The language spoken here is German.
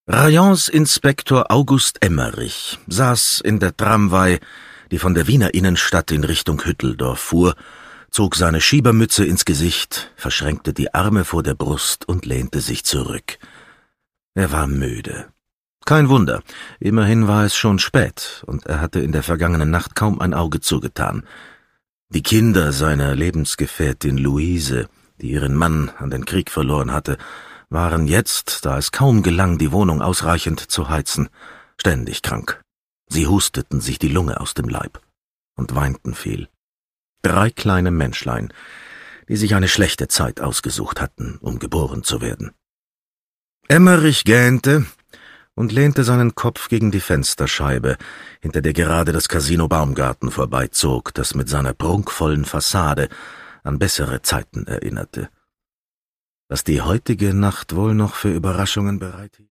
Rajonsinspektor August Emmerich saß in der Tramway, die von der Wiener Innenstadt in Richtung Hütteldorf fuhr, zog seine Schiebermütze ins Gesicht, verschränkte die Arme vor der Brust und lehnte sich zurück. Er war müde. Kein Wunder, immerhin war es schon spät, und er hatte in der vergangenen Nacht kaum ein Auge zugetan. Die Kinder seiner Lebensgefährtin Luise, die ihren Mann an den Krieg verloren hatte, waren jetzt, da es kaum gelang, die Wohnung ausreichend zu heizen, ständig krank. Sie husteten sich die Lunge aus dem Leib und weinten viel. 3 kleine Menschlein, die sich eine schlechte Zeit ausgesucht hatten, um geboren zu werden. Emmerich gähnte und lehnte seinen Kopf gegen die Fensterscheibe, hinter der gerade das Casino Baumgarten vorbeizog, das mit seiner prunkvollen Fassade an bessere Zeiten erinnerte. Was die heutige Nacht wohl noch für Überraschungen bereithielt?